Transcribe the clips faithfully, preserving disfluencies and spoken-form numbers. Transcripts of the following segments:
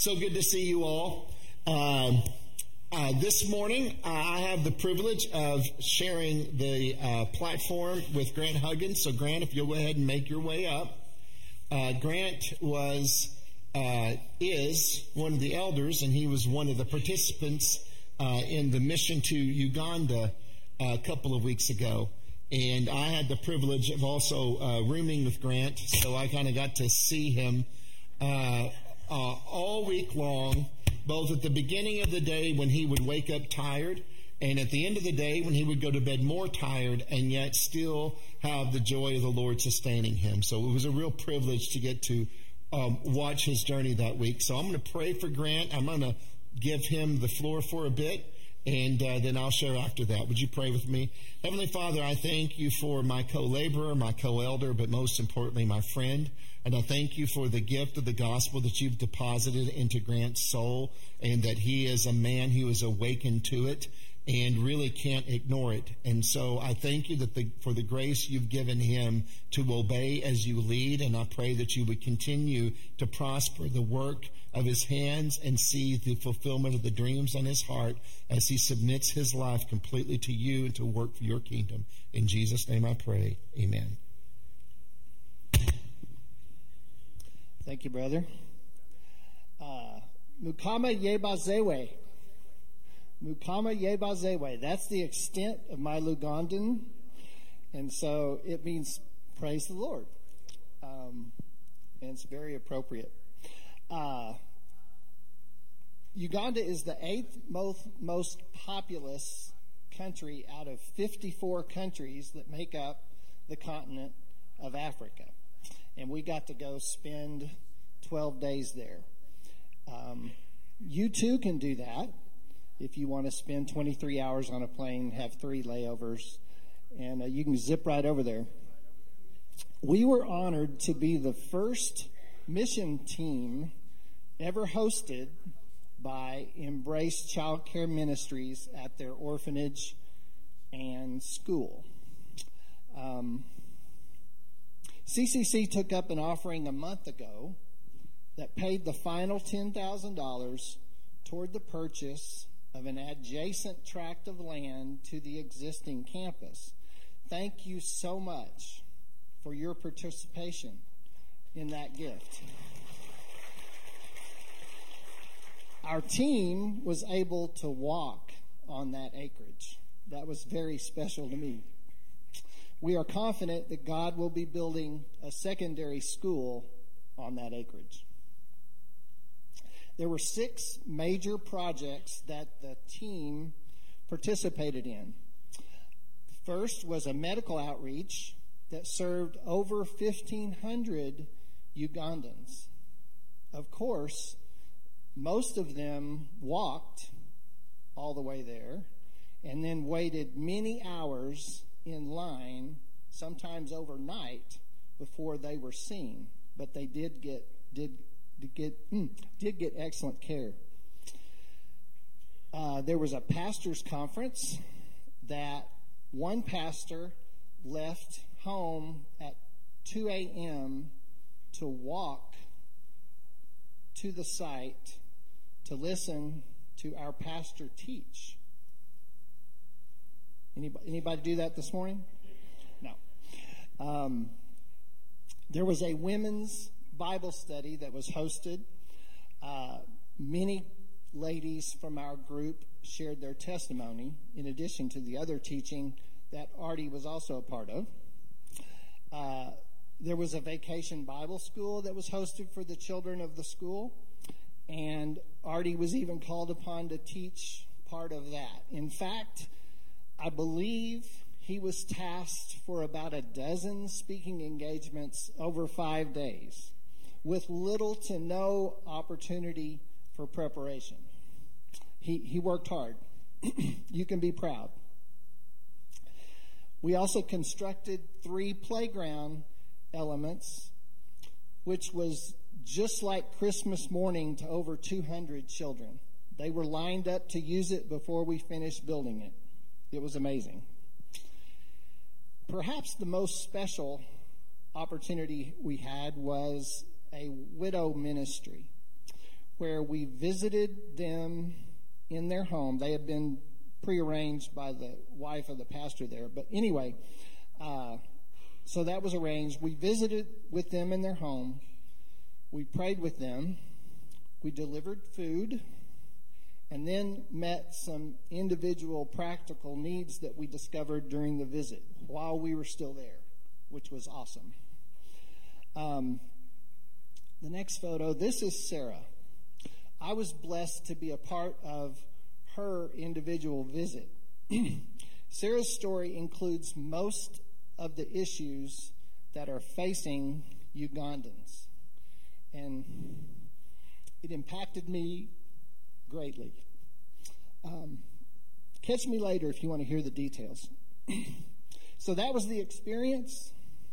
So good to see you all. Uh, uh, this morning, uh, I have the privilege of sharing the uh, platform with Grant Huggins. So, Grant, if you'll go ahead and make your way up. Uh, Grant was, uh, is one of the elders, and he was one of the participants uh, in the mission to Uganda uh, a couple of weeks ago. And I had the privilege of also uh, rooming with Grant, so I kind of got to see him uh, uh, all week long, both at the beginning of the day when he would wake up tired, and at the end of the day when he would go to bed more tired, and yet still have the joy of the Lord sustaining him. So it was a real privilege to get to um, watch his journey that week. So I'm going to pray for Grant. I'm going to give him the floor for a bit, and uh, then I'll share after that. Would you pray with me? Heavenly Father, I thank you for my co-laborer, my co-elder, but most importantly, my friend. And I thank you for the gift of the gospel that you've deposited into Grant's soul, and that he is a man who is awakened to it and really can't ignore it. And so I thank you that the, for the grace you've given him to obey as you lead, and I pray that you would continue to prosper the work of his hands and see the fulfillment of the dreams on his heart as he submits his life completely to you and to work for your kingdom. In Jesus' name I pray. Amen. Thank you, brother. Uh, Mukama Yebazewe. Mukama Yebazewe. That's the extent of my Lugandan. And so it means praise the Lord. Um, and it's very appropriate. Uh, Uganda is the eighth most, most populous country out of fifty-four countries that make up the continent of Africa. And we got to go spend twelve days there. Um, you too can do that if you want to spend twenty-three hours on a plane, have three layovers, and uh, you can zip right over there. We were honored to be the first mission team ever hosted by Embrace Child Care Ministries at their orphanage and school. Um, C C C took up an offering a month ago that paid the final ten thousand dollars toward the purchase of an adjacent tract of land to the existing campus. Thank you so much for your participation in that gift. Our team was able to walk on that acreage. That was very special to me. We are confident that God will be building a secondary school on that acreage. There were six major projects that the team participated in. First was a medical outreach that served over fifteen hundred Ugandans. Of course, most of them walked all the way there and then waited many hours in line, sometimes overnight, before they were seen. But they did get did, did get mm, did get excellent care. Uh, there was a pastors' conference that one pastor left home at two a.m. to walk to the site to listen to our pastor teach. Anybody, anybody do that this morning? No. Um, there was a women's Bible study that was hosted. Uh, many ladies from our group shared their testimony, in addition to the other teaching that Artie was also a part of. Uh, there was a vacation Bible school that was hosted for the children of the school, and Artie was even called upon to teach part of that. In fact, I believe he was tasked for about a dozen speaking engagements over five days with little to no opportunity for preparation. He, he worked hard. You can be proud. We also constructed three playground elements, which was just like Christmas morning to over two hundred children. They were lined up to use it before we finished building it. It was amazing. Perhaps the most special opportunity we had was a widow ministry. where we visited them in their home. They had been prearranged by the wife of the pastor there. But anyway, uh, so that was arranged. We visited with them in their home. We prayed with them. We delivered food, and then met some individual practical needs that we discovered during the visit while we were still there, which was awesome. Um, the next photo, this is Sarah. I was blessed to be a part of her individual visit. Sarah's story includes most of the issues that are facing Ugandans, and it impacted me greatly. Um, catch me later if you want to hear the details. So that was the experience.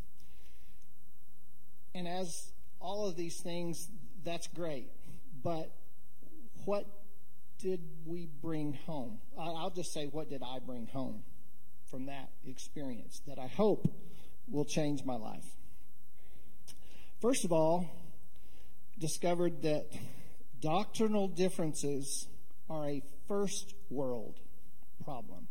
And as all of these things, that's great. But what did we bring home? I'll just say, what did I bring home from that experience that I hope will change my life? First of all, discovered that doctrinal differences are a first world problem.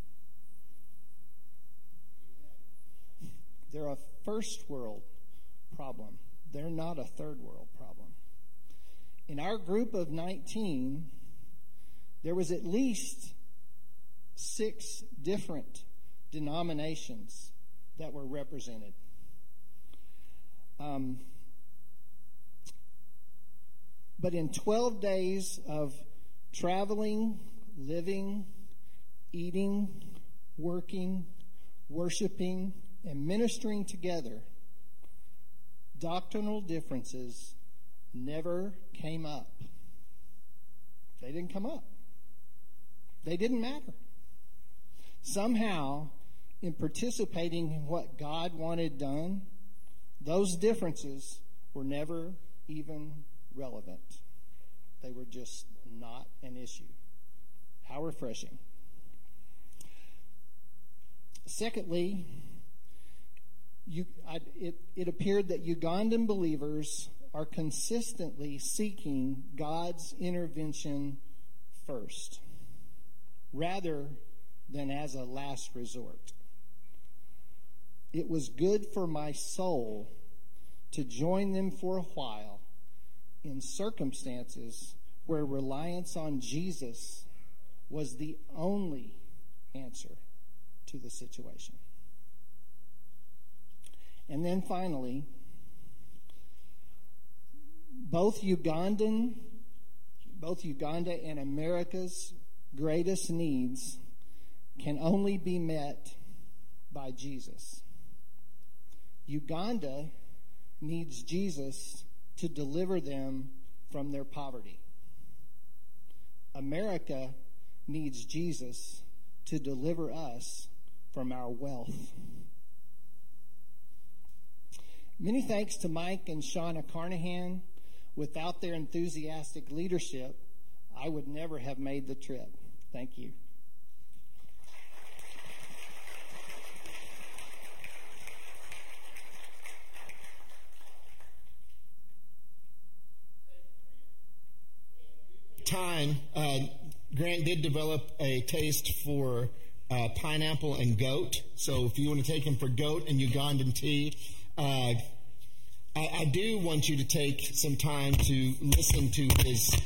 They're a first world problem. They're not a third world problem. In our group of nineteen, there was at least six different denominations that were represented. Um, But in twelve days of traveling, living, eating, working, worshiping, and ministering together, doctrinal differences never came up. They didn't come up. They didn't matter. Somehow, in participating in what God wanted done, those differences were never even relevant. They were just not an issue. How refreshing. Secondly, you, I, it, it appeared that Ugandan believers are consistently seeking God's intervention first, rather than as a last resort. It was good for my soul to join them for a while in circumstances where reliance on Jesus was the only answer to the situation. And then finally, both Ugandan, both Uganda and America's greatest needs can only be met by Jesus. Uganda needs Jesus to deliver them from their poverty. America needs Jesus to deliver us from our wealth. Many thanks to Mike and Shauna Carnahan. Without their enthusiastic leadership, I would never have made the trip. Thank you. Time, uh, Grant did develop a taste for uh, pineapple and goat. So if you want to take him for goat and Ugandan tea, uh, I, I do want you to take some time to listen to his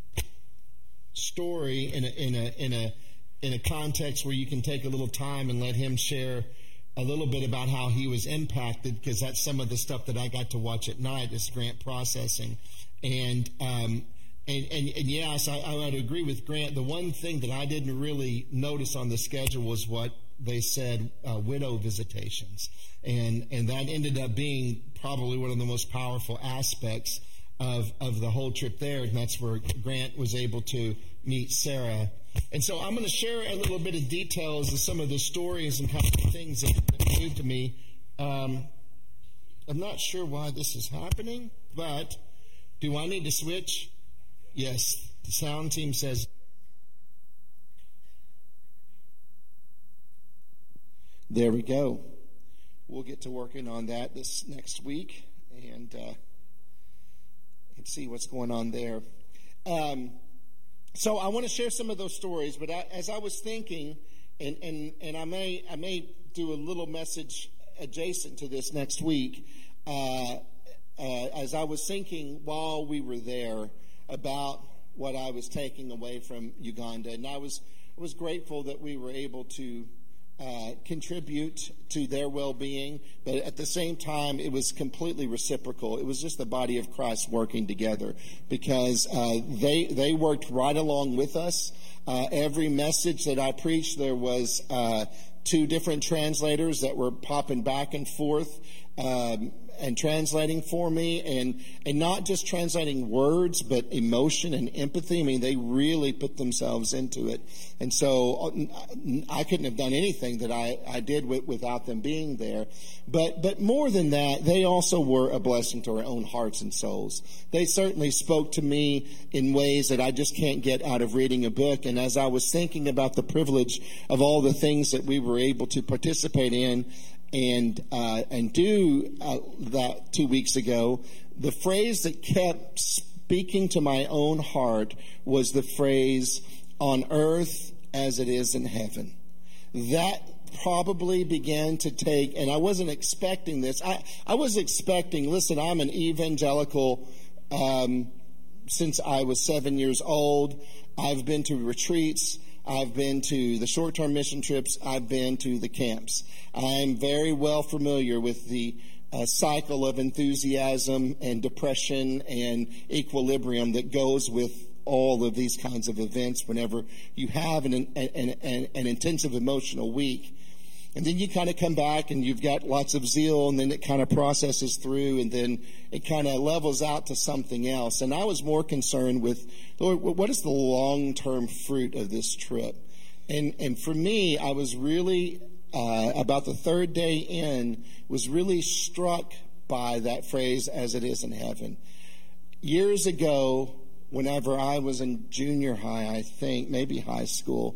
story in a, in a in a in a context where you can take a little time and let him share a little bit about how he was impacted, because that's some of the stuff that I got to watch at night, is Grant processing. And um, and, and, and yes, I, I would agree with Grant. The one thing that I didn't really notice on the schedule was what they said, uh, widow visitations. And and that ended up being probably one of the most powerful aspects of, of the whole trip there. And that's where Grant was able to meet Sarah. And so I'm going to share a little bit of details of some of the stories and kind of things that, that came to me. Um, I'm not sure why this is happening, but do I need to switch? Yes, the sound team says. There we go. We'll get to working on that this next week and uh, and see what's going on there. Um, so I want to share some of those stories, but I, as I was thinking, and, and, and I may I may do a little message adjacent to this next week, uh, uh, as I was thinking while we were there about what I was taking away from Uganda, and I was was grateful that we were able to uh, contribute to their well-being, but at the same time, it was completely reciprocal. It was just the body of Christ working together, because uh, they they worked right along with us. Uh, every message that I preached, there was uh, two different translators that were popping back and forth um, and translating for me, and and not just translating words, but emotion and empathy. I mean, they really put themselves into it. And so I couldn't have done anything that I, I did with, without them being there. But but more than that, they also were a blessing to our own hearts and souls. They certainly spoke to me in ways that I just can't get out of reading a book. And as I was thinking about the privilege of all the things that we were able to participate in, and uh, and do uh, that two weeks ago, the phrase that kept speaking to my own heart was the phrase, "on earth as it is in heaven." That probably began to take, and I wasn't expecting this. I, I was expecting, listen, I'm an evangelical um, since I was seven years old. I've been to retreats. I've been to the short-term mission trips. I've been to the camps. I'm very well familiar with the uh, cycle of enthusiasm and depression and equilibrium that goes with all of these kinds of events whenever you have an, an, an, an intensive emotional week. And then you kind of come back and you've got lots of zeal, and then it kind of processes through, and then it kind of levels out to something else. And I was more concerned with, Lord, what is the long-term fruit of this trip? And and for me, I was really, uh, about the third day in, was really struck by that phrase, "as it is in heaven." Years ago, whenever I was in junior high, I think, maybe high school,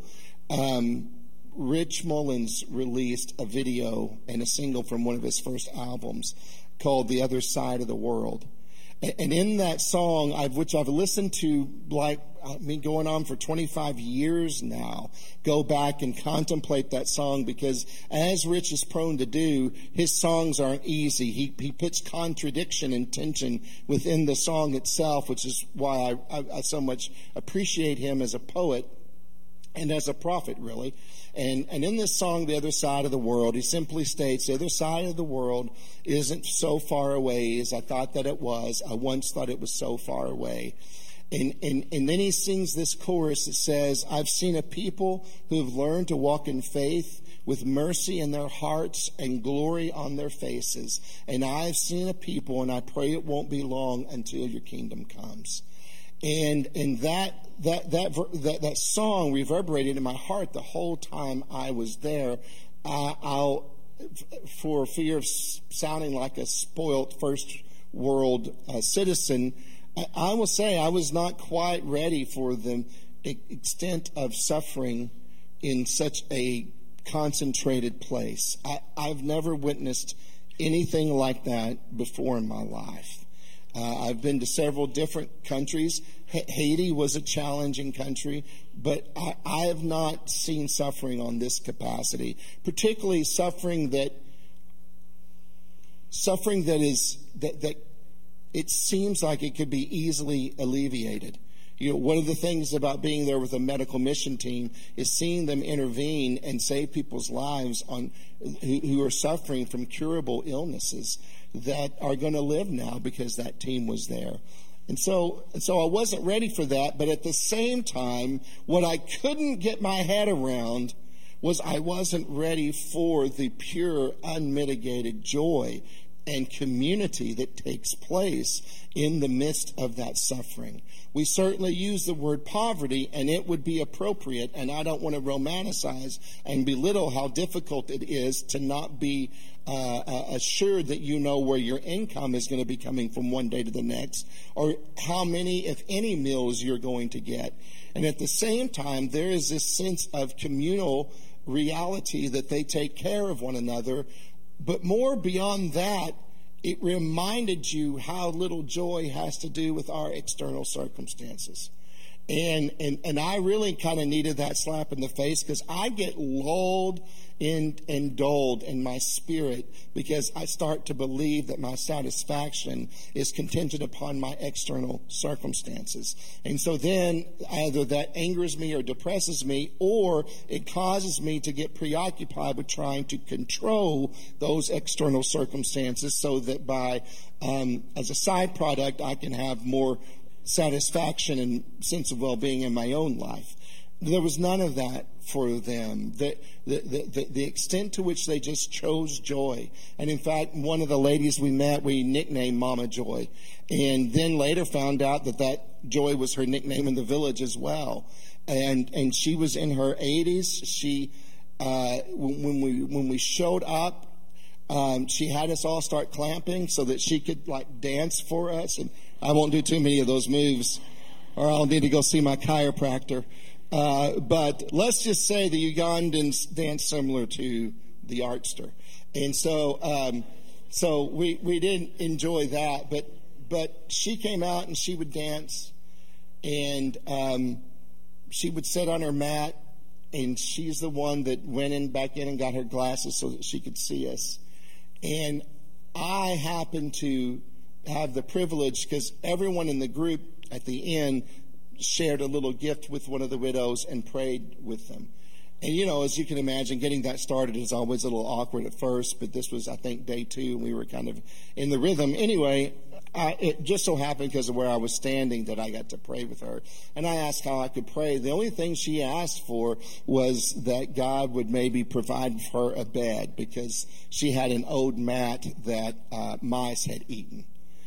um, Rich Mullins released a video and a single from one of his first albums called "The Other Side of the World." And in that song, I've, which I've listened to, like, I mean, going on for twenty-five years now, go back and contemplate that song, because as Rich is prone to do, his songs aren't easy. He he puts contradiction and tension within the song itself, which is why I, I, I so much appreciate him as a poet and as a prophet, really. And and in this song, "The Other Side of the World," he simply states, "The other side of the world isn't so far away as I thought that it was. I once thought it was so far away." And, and, and then he sings this chorus that says, "I've seen a people who have learned to walk in faith with mercy in their hearts and glory on their faces. And I've seen a people, and I pray it won't be long until your kingdom comes." And and that that that that that song reverberated in my heart the whole time I was there. I, I'll, for fear of sounding like a spoilt first world uh, citizen, I, I will say I was not quite ready for the extent of suffering in such a concentrated place. I, I've never witnessed anything like that before in my life. Uh, I've been to several different countries. H- Haiti was a challenging country, but I, I have not seen suffering on this capacity, particularly suffering that suffering that is that, that it seems like it could be easily alleviated. You know, one of the things about being there with a medical mission team is seeing them intervene and save people's lives on who, who are suffering from curable illnesses that are going to live now because that team was there. And so, and so I wasn't ready for that, but at the same time, what I couldn't get my head around was I wasn't ready for the pure, unmitigated joy and community that takes place in the midst of that suffering. We certainly use the word poverty, and it would be appropriate, and I don't want to romanticize and belittle how difficult it is to not be uh, assured that you know where your income is going to be coming from one day to the next, or how many, if any, meals you're going to get. And at the same time, there is this sense of communal reality that they take care of one another. But more beyond that it reminded you how little joy has to do with our external circumstances. And and, and I really kind of needed that slap in the face, because I get lulled in, and dulled in my spirit because I start to believe that my satisfaction is contingent upon my external circumstances. And so then either that angers me or depresses me, or it causes me to get preoccupied with trying to control those external circumstances so that by, um, as a side product, I can have more satisfaction and sense of well-being in my own life. There was none of that for them. The, the, the, the extent to which they just chose joy. And in fact, one of the ladies we met, we nicknamed Mama Joy. And then later found out that that Joy was her nickname in the village as well. And and she was in her eighties. She, uh, when we when we showed up, um, she had us all start clamping so that she could like dance for us. And I won't do too many of those moves, or I'll need to go see my chiropractor. Uh, but let's just say the Ugandans dance similar to the Artster. And so um, so we, we didn't enjoy that. But but she came out and she would dance. And um, she would sit on her mat. And she's the one that went in back in and got her glasses so that she could see us. And I happened to have the privilege, because everyone in the group at the end shared a little gift with one of the widows and prayed with them. And, you know, as you can imagine, getting that started is always a little awkward at first, but this was, I think, day two, and we were kind of in the rhythm. Anyway, I, it just so happened because of where I was standing that I got to pray with her. And I asked how I could pray. The only thing she asked for was that God would maybe provide for her a bed, because she had an old mat that uh, mice had eaten.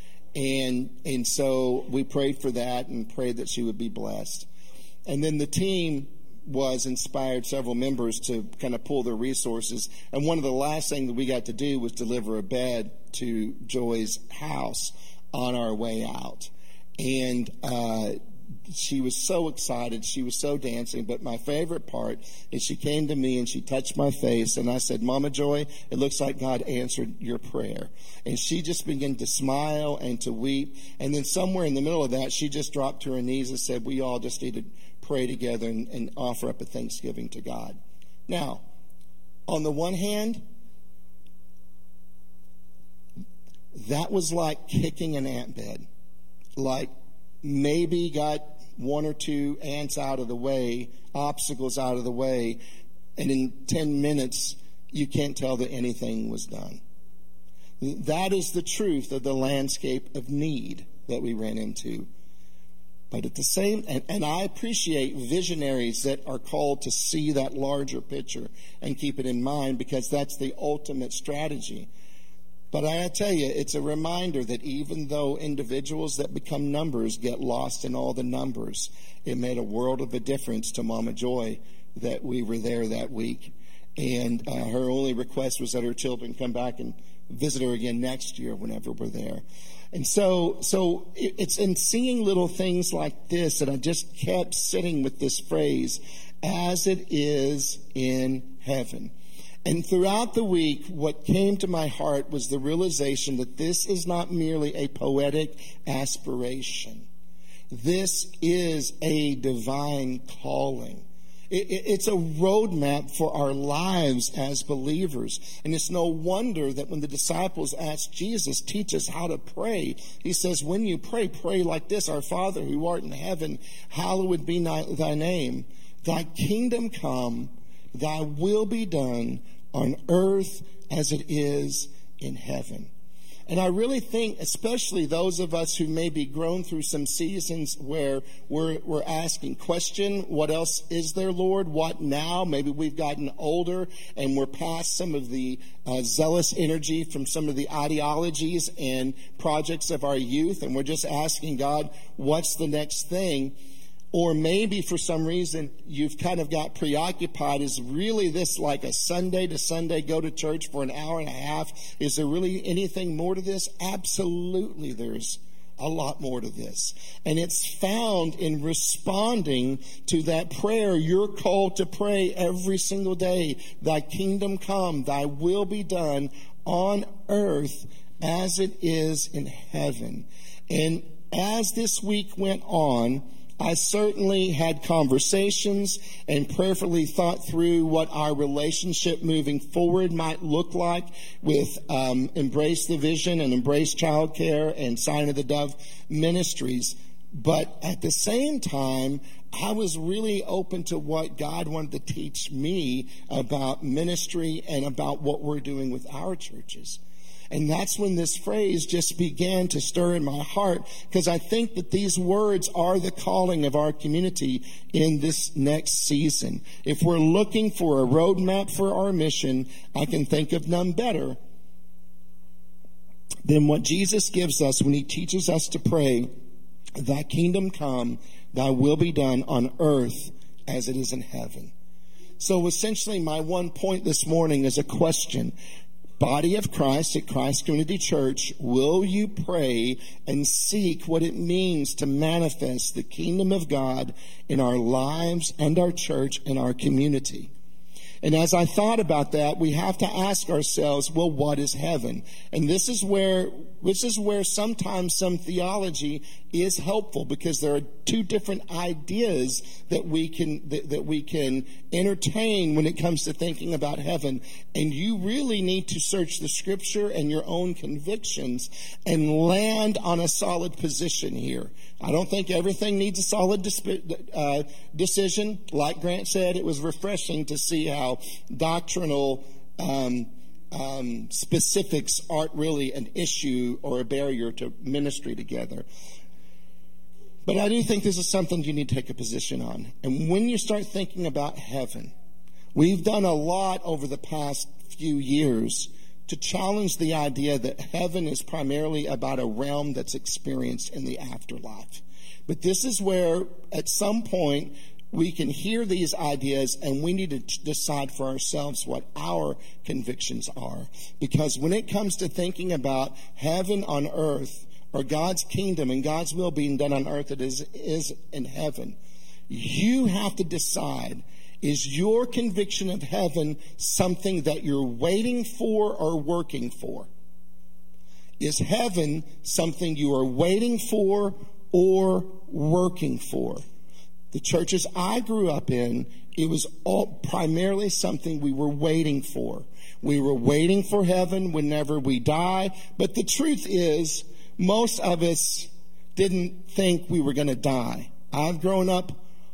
And and so we prayed for that and prayed that she would be blessed. And then the team was inspired several members to kind of pull their resources. And one of the last things that we got to do was deliver a bed to Joy's house on our way out. And uh, she was so excited. She was so dancing. But my favorite part is she came to me and she touched my face. And I said, Mama Joy, it looks like God answered your prayer. And she just began to smile and to weep. And then somewhere in the middle of that, she just dropped to her knees and said, we all just need to pray together and, and offer up a thanksgiving to God. Now, on the one hand, that was like kicking an ant bed. Like maybe got one or two ants out of the way, obstacles out of the way, and in ten minutes, you can't tell that anything was done. That is the truth of the landscape of need that we ran into. But at the same, and, and I appreciate visionaries that are called to see that larger picture and keep it in mind, because that's the ultimate strategy. But I tell you, it's a reminder that even though individuals that become numbers get lost in all the numbers, it made a world of a difference to Mama Joy that we were there that week. And uh, her only request was that her children come back and visit her again next year whenever we're there. And so, so it's in seeing little things like this that I just kept sitting with this phrase, as it is in heaven. And throughout the week, what came to my heart was the realization that this is not merely a poetic aspiration. This is a divine calling. It's a roadmap for our lives as believers. And it's no wonder that when the disciples asked Jesus, teach us how to pray, he says, when you pray, pray like this: Our Father who art in heaven, hallowed be thy name. Thy kingdom come, thy will be done on earth as it is in heaven. And I really think, especially those of us who may be grown through some seasons where we're, we're asking, question, what else is there, Lord? What now? Maybe we've gotten older and we're past some of the uh, zealous energy from some of the ideologies and projects of our youth, and we're just asking God, what's the next thing? Or maybe for some reason you've kind of got preoccupied. Is really this like a Sunday to Sunday go to church for an hour and a half? Is there really anything more to this? Absolutely, there's a lot more to this. And it's found in responding to that prayer you're called to pray every single day. Thy kingdom come, thy will be done on earth as it is in heaven. And as this week went on, I certainly had conversations and prayerfully thought through what our relationship moving forward might look like with um, Embrace the Vision and Embrace Childcare and Sign of the Dove ministries. But at the same time, I was really open to what God wanted to teach me about ministry and about what we're doing with our churches. And that's when this phrase just began to stir in my heart, because I think that these words are the calling of our community in this next season. If we're looking for a roadmap for our mission, I can think of none better than what Jesus gives us when he teaches us to pray, "Thy kingdom come, thy will be done on earth as it is in heaven." So essentially my one point this morning is a question. Body of Christ at Christ Community Church, will you pray and seek what it means to manifest the kingdom of God in our lives and our church and our community? And as I thought about that, we have to ask ourselves, well, what is heaven? And this is where, this is where sometimes some theology is helpful, because there are two different ideas that we can, that, that we can entertain when it comes to thinking about heaven. And you really need to search the scripture and your own convictions and land on a solid position here. I don't think everything needs a solid disp- uh, decision. Like Grant said, it was refreshing to see how doctrinal um, um, specifics aren't really an issue or a barrier to ministry together. But I do think this is something you need to take a position on. And when you start thinking about heaven, we've done a lot over the past few years to challenge the idea that heaven is primarily about a realm that's experienced in the afterlife. But this is where, at some point, we can hear these ideas and we need to decide for ourselves what our convictions are. Because when it comes to thinking about heaven on earth, or God's kingdom and God's will being done on earth as it is, is in heaven, you have to decide, is your conviction of heaven something that you're waiting for or working for? Is heaven something you are waiting for or working for? The churches I grew up in, it was all primarily something we were waiting for. We were waiting for heaven whenever we die. But the truth is, most of us didn't think we were going to die. I've grown up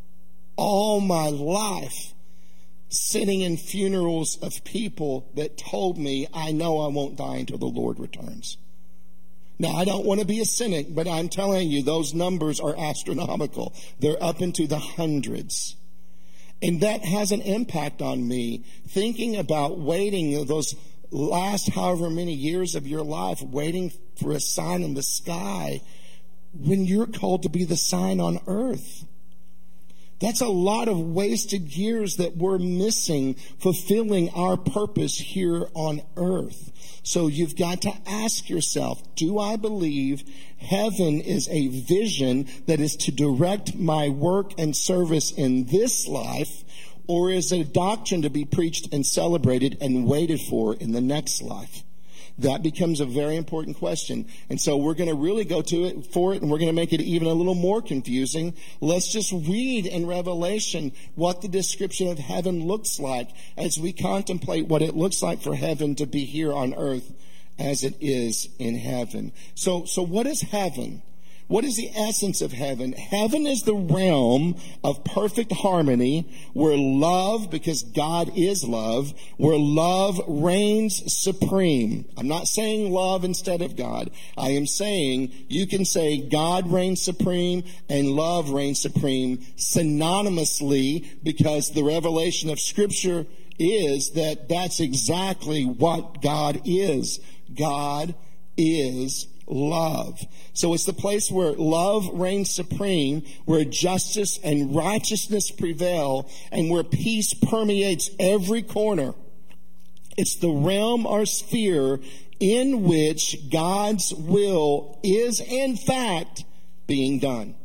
all my life sitting in funerals of people that told me, I know I won't die until the Lord returns. Now, I don't want to be a cynic, but I'm telling you, those numbers are astronomical. They're up into the hundreds. And that has an impact on me, thinking about waiting those last however many years of your life, waiting for a sign in the sky when you're called to be the sign on earth. That's a lot of wasted years that we're missing fulfilling our purpose here on earth. So you've got to ask yourself, do I believe heaven is a vision that is to direct my work and service in this life, or is it a doctrine to be preached and celebrated and waited for in the next life? That becomes a very important question. And so we're going to really go to it for it, and we're going to make it even a little more confusing. Let's just read in Revelation what the description of heaven looks like as we contemplate what it looks like for heaven to be here on earth as it is in heaven. So, so what is heaven? What is the essence of heaven? Heaven is the realm of perfect harmony where love, because God is love, where love reigns supreme. I'm not saying love instead of God. I am saying you can say God reigns supreme and love reigns supreme synonymously, because the revelation of Scripture is that that's exactly what God is. God is love. So it's the place where love reigns supreme, where justice and righteousness prevail, and where peace permeates every corner. It's the realm or sphere in which God's will is in fact being done.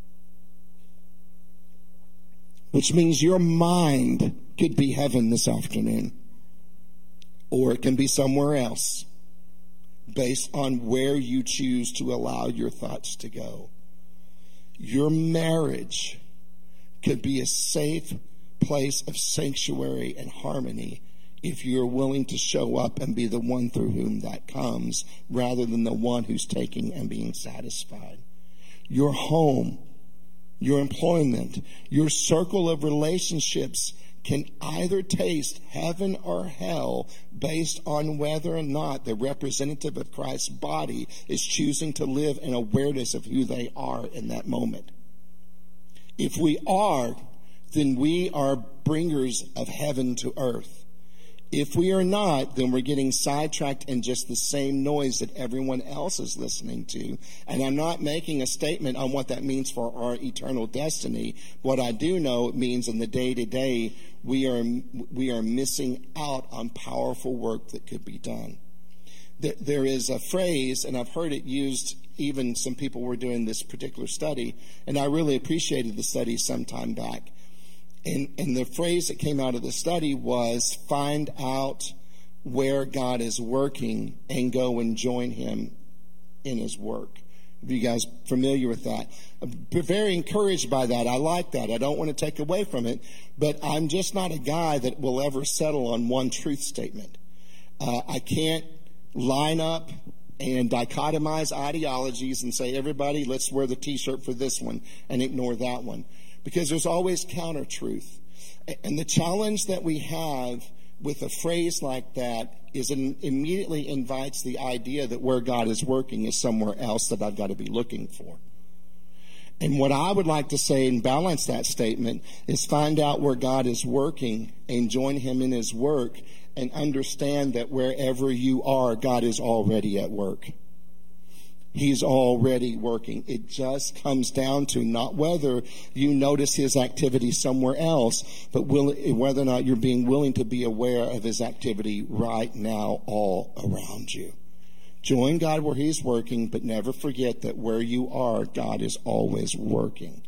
Which means your mind could be heaven this afternoon, or it can be somewhere else. based on where you choose to allow your thoughts to go. Your marriage could be a safe place of sanctuary and harmony if you're willing to show up and be the one through whom that comes, rather than the one who's taking and being satisfied. Your home, your employment, your circle of relationships can either taste heaven or hell based on whether or not the representative of Christ's body is choosing to live in awareness of who they are in that moment. If we are, then we are bringers of heaven to earth. If we are not, then we're getting sidetracked in just the same noise that everyone else is listening to. And I'm not making a statement on what that means for our eternal destiny. What I do know it means in the day-to-day, we are we are missing out on powerful work that could be done. There, there is a phrase, and I've heard it used, even some people were doing this particular study, and I really appreciated the study some time back. And, and the phrase that came out of the study was, find out where God is working and go and join him in his work. Are you guys familiar with that? I'm very encouraged by that. I like that. I don't want to take away from it, but I'm just not a guy that will ever settle on one truth statement. Uh, I can't line up and dichotomize ideologies and say, everybody, let's wear the t-shirt for this one and ignore that one. Because there's always counter-truth. And the challenge that we have with a phrase like that is it immediately invites the idea that where God is working is somewhere else that I've got to be looking for. And what I would like to say and balance that statement is find out where God is working and join him in his work and understand that wherever you are, God is already at work. He's already working. It just comes down to not whether you notice his activity somewhere else, but will, whether or not you're being willing to be aware of his activity right now all around you. Join God where he's working, but never forget that where you are, God is always working.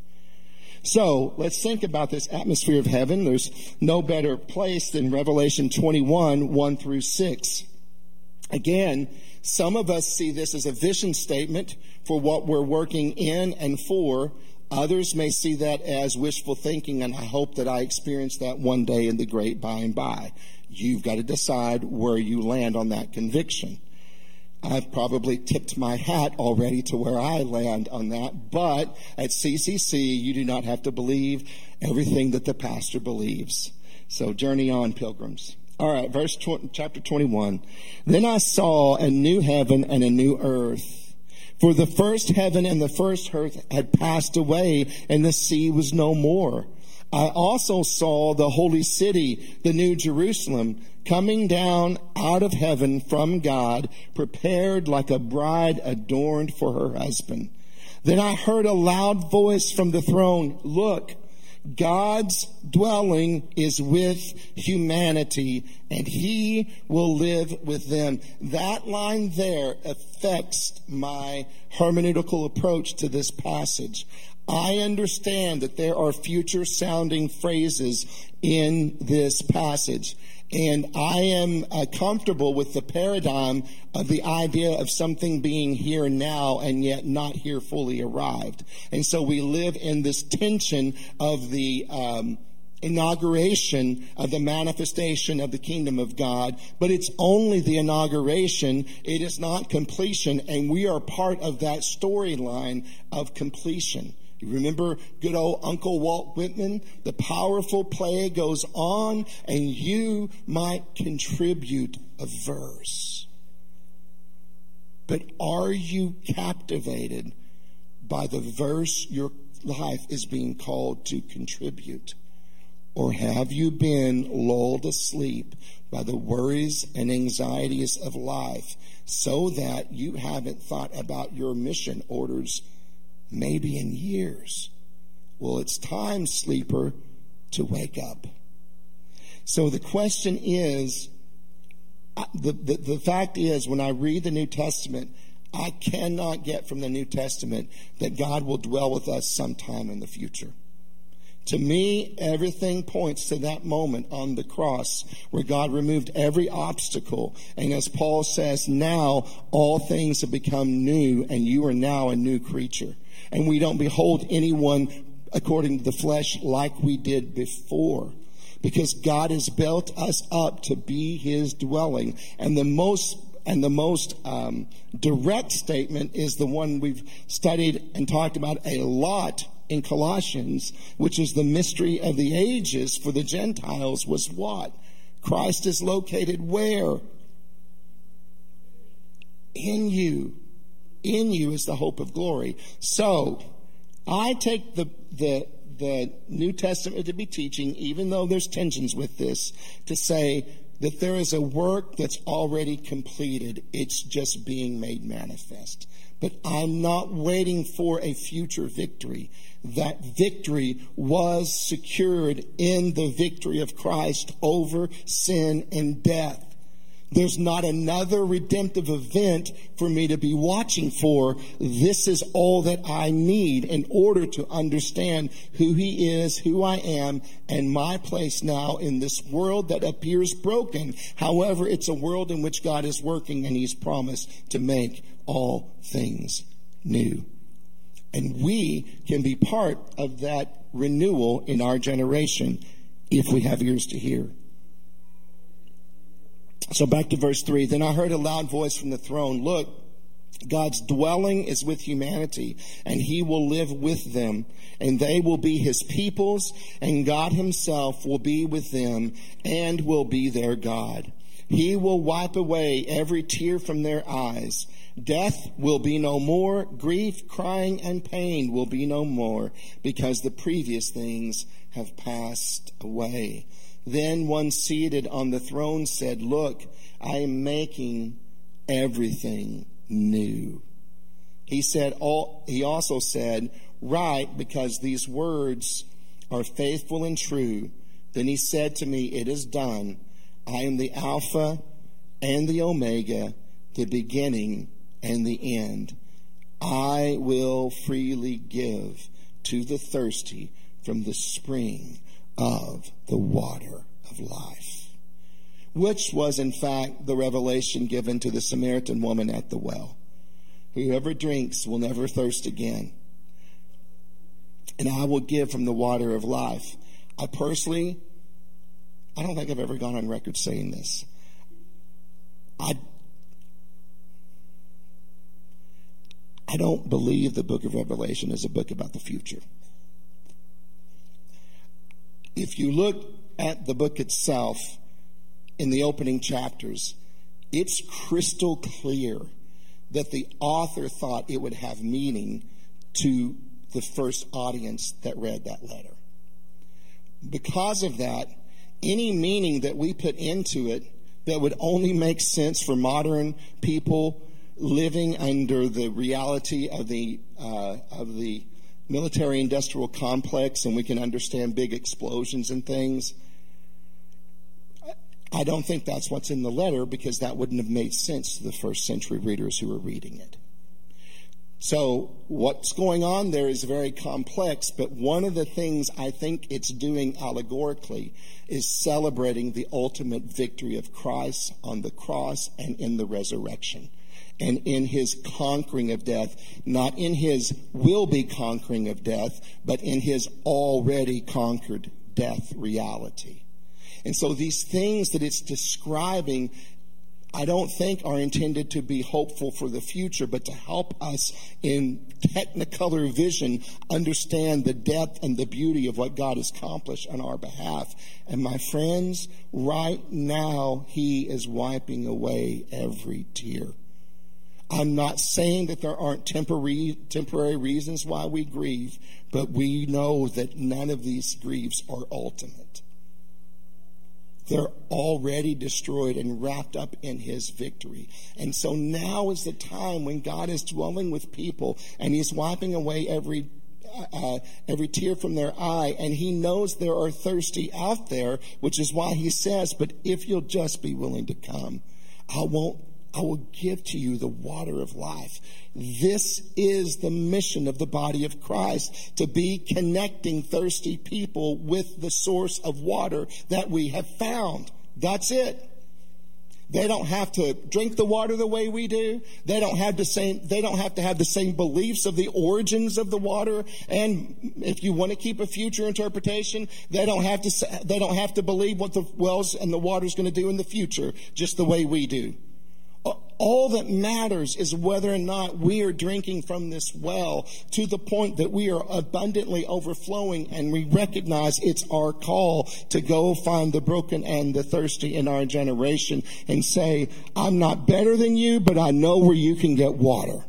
So let's think about this atmosphere of heaven. There's no better place than Revelation twenty-one, one through six. Again, some of us see this as a vision statement for what we're working in and for. Others may see that as wishful thinking, and I hope that I experience that one day in the great by and by. You've got to decide where you land on that conviction. I've probably tipped my hat already to where I land on that, but at C C C, you do not have to believe everything that the pastor believes. So journey on, pilgrims. All right, verse tw- chapter twenty-one. Then I saw a new heaven and a new earth. For the first heaven and the first earth had passed away, and the sea was no more. I also saw the holy city, the new Jerusalem, coming down out of heaven from God, prepared like a bride adorned for her husband. Then I heard a loud voice from the throne, look, God's dwelling is with humanity, and he will live with them. That line there affects my hermeneutical approach to this passage. I understand that there are future sounding phrases in this passage. And I am uh, comfortable with the paradigm of the idea of something being here now and yet not here fully arrived. And so we live in this tension of the um, inauguration of the manifestation of the kingdom of God. But it's only the inauguration. It is not completion. And we are part of that storyline of completion. You remember good old Uncle Walt Whitman? The powerful play goes on, and you might contribute a verse. But are you captivated by the verse your life is being called to contribute? Or have you been lulled asleep by the worries and anxieties of life so that you haven't thought about your mission orders maybe in years? Well, it's time, sleeper, to wake up. So the question is, the, the, the fact is, when I read the New Testament, I cannot get from the New Testament that God will dwell with us sometime in the future. To me, everything points to that moment on the cross where God removed every obstacle. And as Paul says, now all things have become new, and you are now a new creature. And we don't behold anyone according to the flesh like we did before, because God has built us up to be his dwelling. And the most and the most um, direct statement is the one we've studied and talked about a lot in Colossians, which is the mystery of the ages for the Gentiles, was what? Christ is located where? In you. In you is the hope of glory. So, I take the, the, the New Testament to be teaching, even though there's tensions with this, to say that there is a work that's already completed. It's just being made manifest. But I'm not waiting for a future victory. That victory was secured in the victory of Christ over sin and death. There's not another redemptive event for me to be watching for. This is all that I need in order to understand who he is, who I am, and my place now in this world that appears broken. However, it's a world in which God is working, and he's promised to make all things new. And we can be part of that renewal in our generation if we have ears to hear. So back to verse three. Then I heard a loud voice from the throne. Look, God's dwelling is with humanity, and he will live with them, and they will be his peoples, and God himself will be with them and will be their God. He will wipe away every tear from their eyes. Death will be no more. Grief, crying, and pain will be no more, because the previous things have passed away. Then one seated on the throne said, look, I am making everything new. He said, all, he also said, write, because these words are faithful and true. Then he said to me, it is done. I am the Alpha and the Omega, the beginning and the end. I will freely give to the thirsty from the spring of the water of life, which was in fact the revelation given to the Samaritan woman at the well. Whoever drinks will never thirst again, and I will give from the water of life. I personally, I don't think I've ever gone on record saying this. I, I don't believe the book of Revelation is a book about the future. If you look at the book itself, in the opening chapters, it's crystal clear that the author thought it would have meaning to the first audience that read that letter. Because of that, any meaning that we put into it that would only make sense for modern people living under the reality of the uh, of the military-industrial complex, and we can understand big explosions and things. I don't think that's what's in the letter, because that wouldn't have made sense to the first century readers who were reading it. So what's going on there is very complex, but one of the things I think it's doing allegorically is celebrating the ultimate victory of Christ on the cross and in the resurrection, and in his conquering of death, not in his will-be conquering of death, but in his already conquered death reality. And so these things that it's describing, I don't think are intended to be hopeful for the future, but to help us in technicolor vision understand the depth and the beauty of what God has accomplished on our behalf. And my friends, right now, he is wiping away every tear. I'm not saying that there aren't temporary, temporary reasons why we grieve, but we know that none of these griefs are ultimate. They're already destroyed and wrapped up in his victory. And so now is the time when God is dwelling with people, and he's wiping away every uh, every tear from their eye, and he knows there are thirsty out there, which is why he says, but if you'll just be willing to come, I won't I will give to you the water of life. This is the mission of the body of Christ, to be connecting thirsty people with the source of water that we have found. That's it. They don't have to drink the water the way we do. They don't have the same, they don't have to have the same beliefs of the origins of the water. And if you want to keep a future interpretation, they don't have to, they don't have to believe what the wells and the water is going to do in the future, just the way we do. All that matters is whether or not we are drinking from this well to the point that we are abundantly overflowing, and we recognize it's our call to go find the broken and the thirsty in our generation and say, I'm not better than you, but I know where you can get water.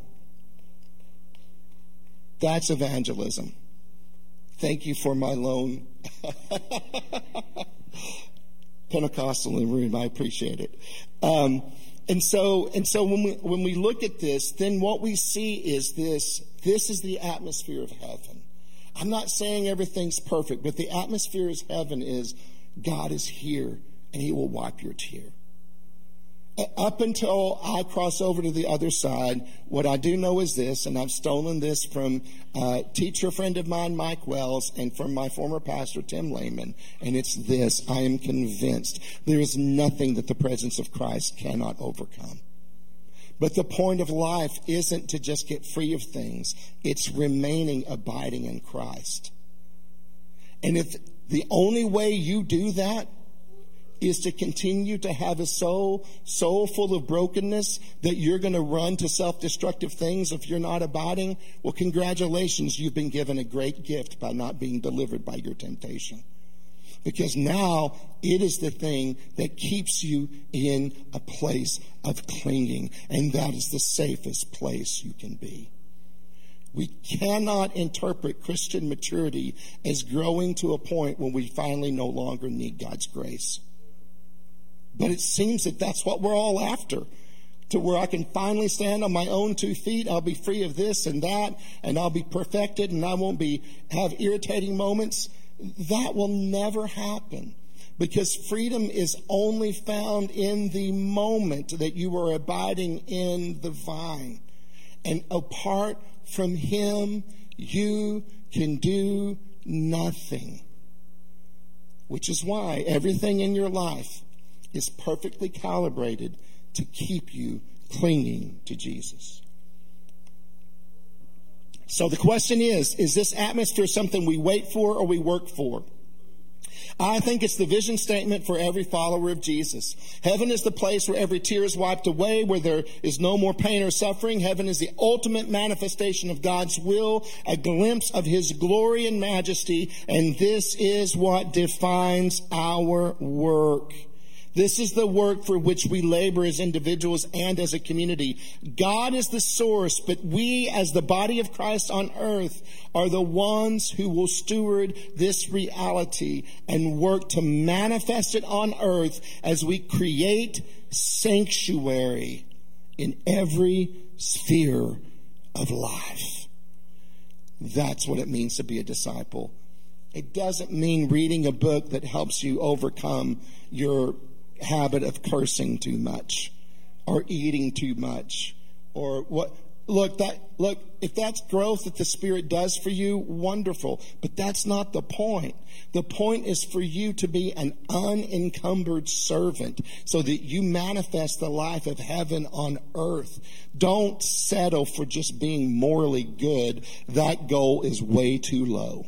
That's evangelism. Thank you for my loan. Pentecostal in the room, I appreciate it. Um, And so, and so when we, when we look at this, then what we see is this, this is the atmosphere of heaven. I'm not saying everything's perfect, but the atmosphere of heaven is God is here and he will wipe your tear. Up until I cross over to the other side, what I do know is this, and I've stolen this from a teacher friend of mine, Mike Wells, and from my former pastor, Tim Lehman, and it's this: I am convinced there is nothing that the presence of Christ cannot overcome. But the point of life isn't to just get free of things. It's remaining abiding in Christ. And if the only way you do that is to continue to have a soul so full of brokenness that you're going to run to self-destructive things if you're not abiding, well, congratulations, you've been given a great gift by not being delivered by your temptation. Because now it is the thing that keeps you in a place of clinging, and that is the safest place you can be. We cannot interpret Christian maturity as growing to a point when we finally no longer need God's grace. But it seems that that's what we're all after, to where I can finally stand on my own two feet. I'll be free of this and that, and I'll be perfected, and I won't be have irritating moments. That will never happen, because freedom is only found in the moment that you are abiding in the vine. And apart from him, you can do nothing. Which is why everything in your life is perfectly calibrated to keep you clinging to Jesus. So the question is, is this atmosphere something we wait for or we work for? I think it's the vision statement for every follower of Jesus. Heaven is the place where every tear is wiped away, where there is no more pain or suffering. Heaven is the ultimate manifestation of God's will, a glimpse of his glory and majesty, and this is what defines our work. This is the work for which we labor as individuals and as a community. God is the source, but we as the body of Christ on earth are the ones who will steward this reality and work to manifest it on earth as we create sanctuary in every sphere of life. That's what it means to be a disciple. It doesn't mean reading a book that helps you overcome your habit of cursing too much or eating too much or what. Look, that, look, if that's growth that the Spirit does for you, wonderful. But that's not the point. The point is for you to be an unencumbered servant so that you manifest the life of heaven on earth. Don't settle for just being morally good. That goal is way too low.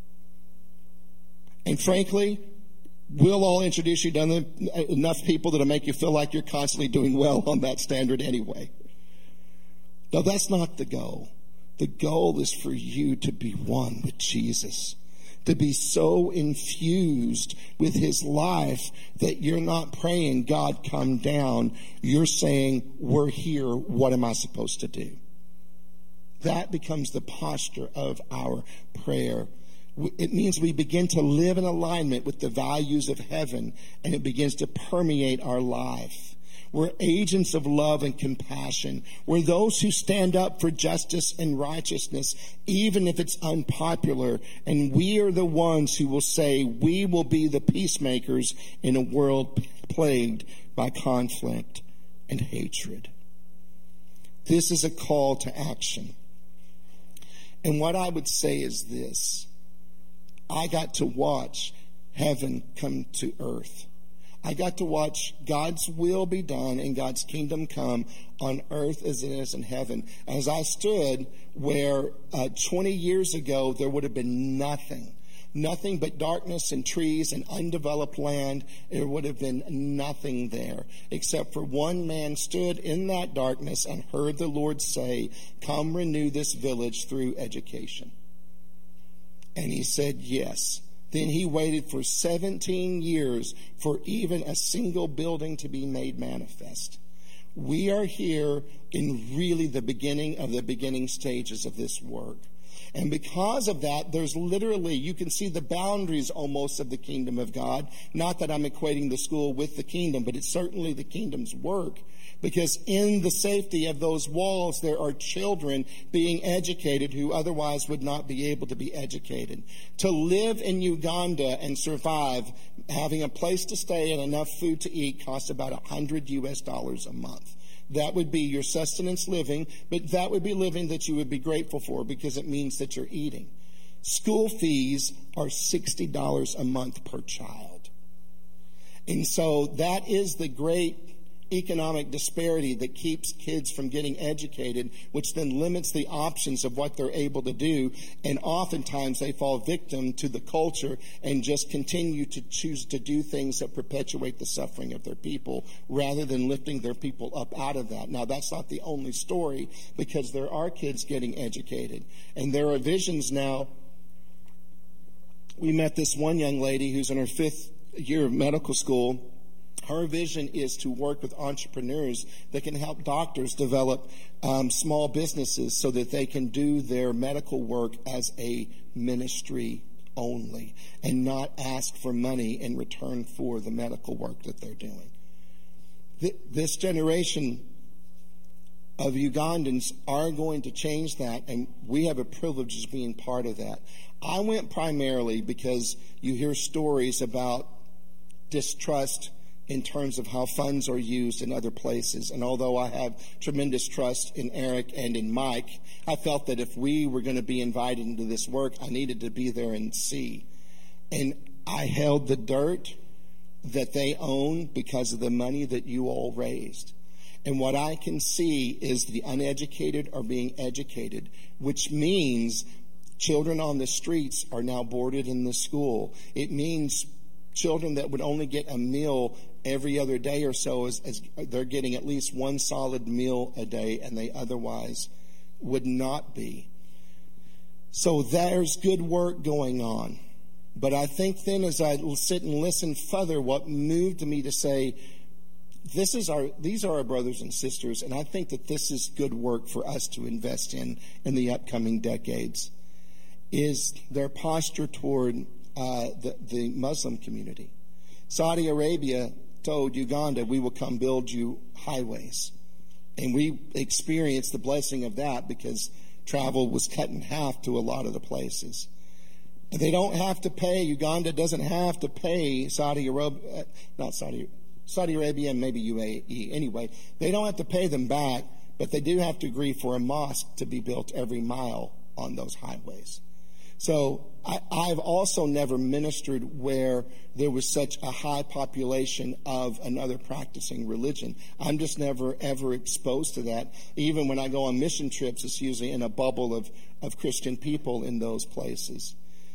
And frankly, we'll all introduce you to enough people that'll make you feel like you're constantly doing well on that standard anyway. No, that's not the goal. The goal is for you to be one with Jesus, to be so infused with his life that you're not praying, God, come down. You're saying, we're here. What am I supposed to do? That becomes the posture of our prayer. It means we begin to live in alignment with the values of heaven, and it begins to permeate our life. We're agents of love and compassion. We're those who stand up for justice and righteousness, even if it's unpopular. And we are the ones who will say we will be the peacemakers in a world plagued by conflict and hatred. This is a call to action. And what I would say is this. I got to watch heaven come to earth. I got to watch God's will be done and God's kingdom come on earth as it is in heaven. As I stood where uh, twenty years ago there would have been nothing. Nothing but darkness and trees and undeveloped land. There would have been nothing there except for one man stood in that darkness and heard the Lord say, "Come renew this village through education." And he said yes. Then he waited for seventeen years for even a single building to be made manifest. We are here in really the beginning of the beginning stages of this work. And because of that, there's literally, you can see the boundaries almost of the kingdom of God. Not that I'm equating the school with the kingdom, but it's certainly the kingdom's work. Because in the safety of those walls, there are children being educated who otherwise would not be able to be educated. To live in Uganda and survive, having a place to stay and enough food to eat costs about one hundred U S dollars a month. That would be your sustenance living, but that would be living that you would be grateful for because it means that you're eating. School fees are sixty dollars a month per child. And so that is the great economic disparity that keeps kids from getting educated, which then limits the options of what they're able to do. And oftentimes they fall victim to the culture and just continue to choose to do things that perpetuate the suffering of their people rather than lifting their people up out of that. Now, that's not the only story because there are kids getting educated. And there are visions now. We met this one young lady who's in her fifth year of medical school. Her vision is to work with entrepreneurs that can help doctors develop um, small businesses so that they can do their medical work as a ministry only and not ask for money in return for the medical work that they're doing. Th- this generation of Ugandans are going to change that, and we have a privilege of being part of that. I went primarily because you hear stories about distrust in terms of how funds are used in other places. And although I have tremendous trust in Eric and in Mike, I felt that if we were going to be invited into this work, I needed to be there and see. And I held the dirt that they own because of the money that you all raised. And what I can see is the uneducated are being educated, which means children on the streets are now boarded in the school. It means children that would only get a meal every other day or so, as, as they're getting at least one solid meal a day, and they otherwise would not be. So there's good work going on. But I think then as I sit and listen further, what moved me to say, this is our, these are our brothers and sisters, and I think that this is good work for us to invest in in the upcoming decades, is their posture toward uh, the, the Muslim community. Saudi Arabia told Uganda, we will come build you highways. And we experienced the blessing of that because travel was cut in half to a lot of the places. They don't have to pay, Uganda doesn't have to pay Saudi Arabia, not Saudi, Saudi Arabia and maybe U A E. Anyway, they don't have to pay them back, but they do have to agree for a mosque to be built every mile on those highways. So I, I've also never ministered where there was such a high population of another practicing religion. I'm just never, ever exposed to that. Even when I go on mission trips, it's usually in a bubble of, of Christian people in those places.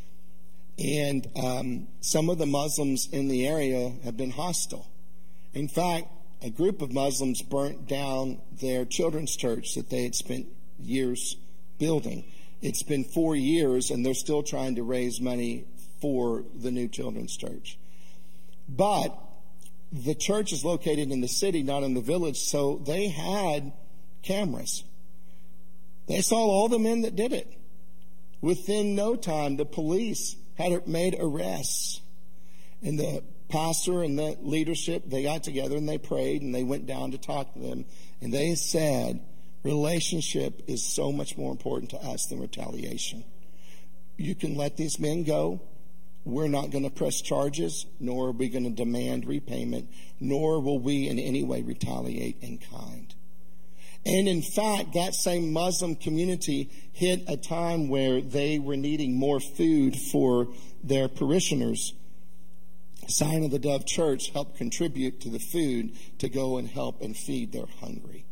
And um, some of the Muslims in the area have been hostile. In fact, a group of Muslims burnt down their children's church that they had spent years building. It's been four years, and they're still trying to raise money for the new children's church. But the church is located in the city, not in the village, so they had cameras. They saw all the men that did it. Within no time, the police had made arrests. And the pastor and the leadership, they got together and they prayed, and they went down to talk to them. And they said, relationship is so much more important to us than retaliation. You can let these men go, we're not going to press charges, nor are we going to demand repayment, nor will we in any way retaliate in kind. And in fact, that same Muslim community hit a time where they were needing more food for their parishioners. Zion of the Dove Church helped contribute to the food to go and help and feed their hungry.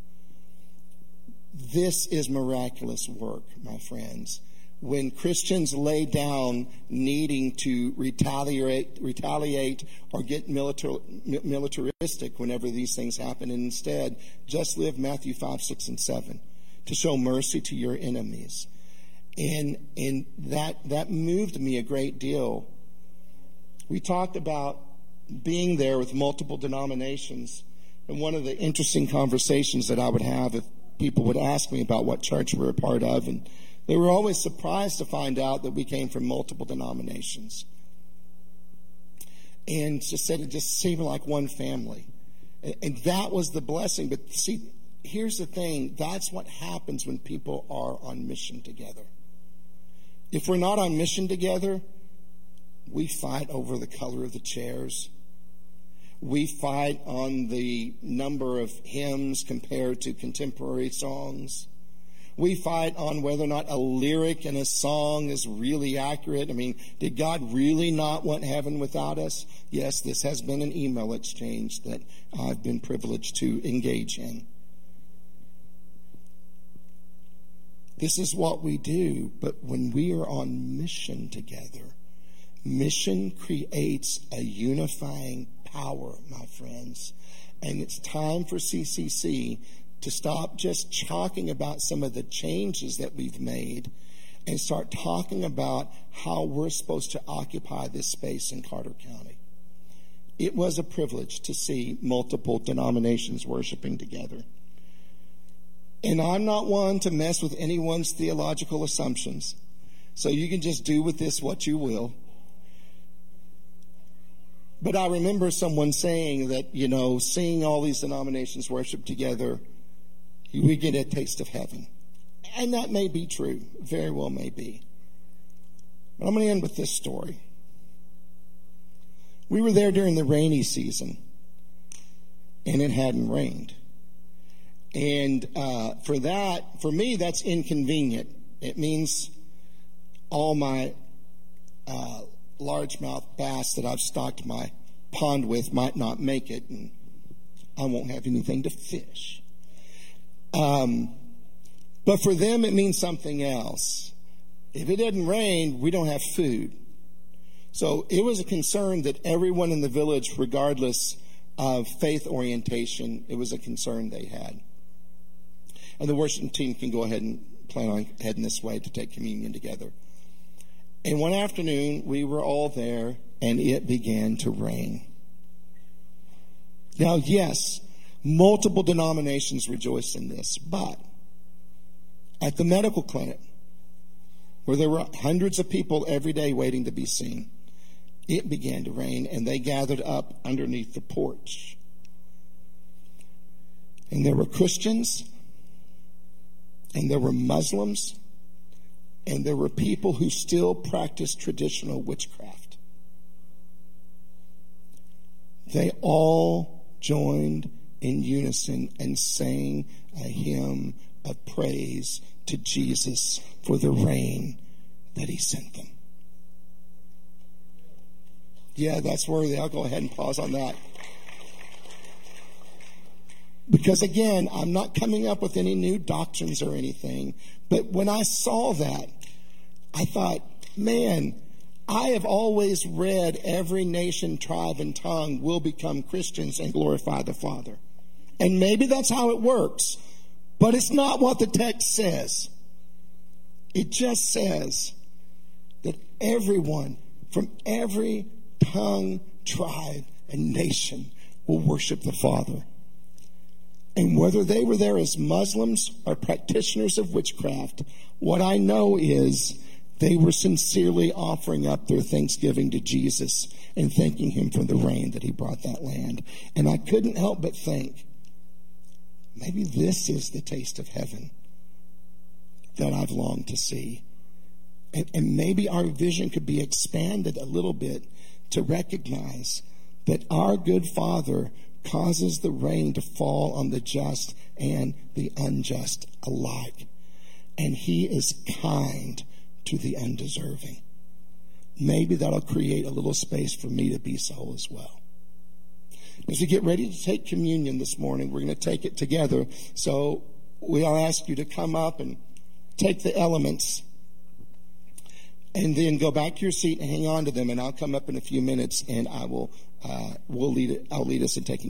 This is miraculous work, my friends. When Christians lay down needing to retaliate, retaliate or get militar, militaristic whenever these things happen, and instead just live Matthew five, six, and seven to show mercy to your enemies. And, and that, that moved me a great deal. We talked about being there with multiple denominations, and one of the interesting conversations that I would have if people would ask me about what church we're a part of, and they were always surprised to find out that we came from multiple denominations. And just said it just seemed like one family. And that was the blessing. But see, here's the thing. That's what happens when people are on mission together. If we're not on mission together, we fight over the color of the chairs. We fight on the number of hymns compared to contemporary songs. We fight on whether or not a lyric in a song is really accurate. I mean, did God really not want heaven without us? Yes, this has been an email exchange that I've been privileged to engage in. This is what we do, but when we are on mission together, mission creates a unifying power, my friends. And it's time for C C C to stop just talking about some of the changes that we've made and start talking about how we're supposed to occupy this space in Carter County. It was a privilege to see multiple denominations worshiping together. And I'm not one to mess with anyone's theological assumptions, so you can just do with this what you will. But I remember someone saying that, you know, seeing all these denominations worship together, we get a taste of heaven. And that may be true. Very well may be. But I'm going to end with this story. We were there during the rainy season, and it hadn't rained. And uh, for that, for me, that's inconvenient. It means all my uh, largemouth bass that I've stocked my pond with might not make it, and I won't have anything to fish. Um, but for them, it means something else. If it doesn't rain, we don't have food. So it was a concern that everyone in the village, regardless of faith orientation, it was a concern they had. And the worship team can go ahead and plan on heading this way to take communion together. And one afternoon, we were all there, and it began to rain. Now, yes, multiple denominations rejoiced in this, but at the medical clinic, where there were hundreds of people every day waiting to be seen, it began to rain, and they gathered up underneath the porch. And there were Christians, and there were Muslims, and there were people who still practice traditional witchcraft. They all joined in unison and sang a hymn of praise to Jesus for the rain that he sent them. Yeah, that's worthy. I'll go ahead and pause on that. Because again, I'm not coming up with any new doctrines or anything. But when I saw that, I thought, man, I have always read every nation, tribe, and tongue will become Christians and glorify the Father. And maybe that's how it works. But it's not what the text says. It just says that everyone from every tongue, tribe, and nation will worship the Father. And whether they were there as Muslims or practitioners of witchcraft, what I know is they were sincerely offering up their thanksgiving to Jesus and thanking him for the rain that he brought that land. And I couldn't help but think, maybe this is the taste of heaven that I've longed to see. And, and maybe our vision could be expanded a little bit to recognize that our good Father causes the rain to fall on the just and the unjust alike. And he is kind to the undeserving. Maybe that'll create a little space for me to be so as well. As we get ready to take communion this morning, we're going to take it together. So we'll ask you to come up and take the elements and then go back to your seat and hang on to them. And I'll come up in a few minutes and I will, uh, we'll lead it, I'll lead us in taking